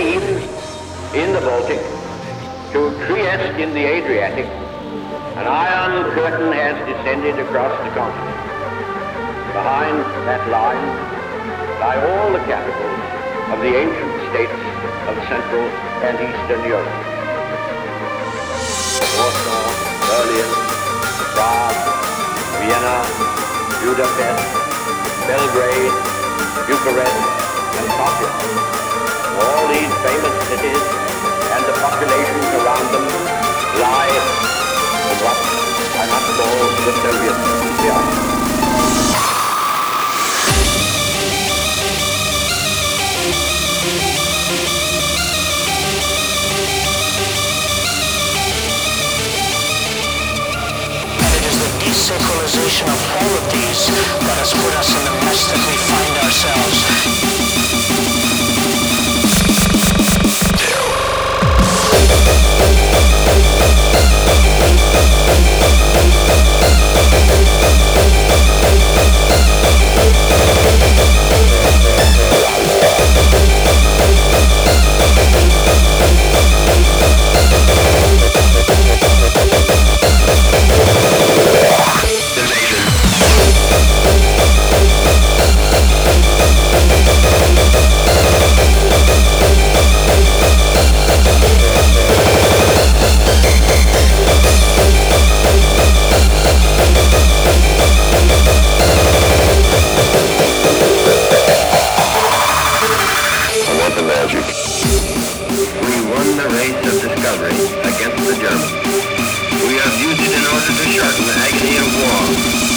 Rheims in the Baltic to Trieste in the Adriatic, an iron curtain has descended across the continent. Behind that line lie all the capitals of the ancient states of Central and Eastern Europe. Warsaw, Berlin, Prague, Vienna, Budapest, Belgrade, Bucharest, and Sofia. All these famous cities and the populations around them lie in what I must call the Soviet sphere. Desacralization of all of these that has put us in the mess that we find ourselves. Against the Germans. We have used it in order to shorten the agony of war.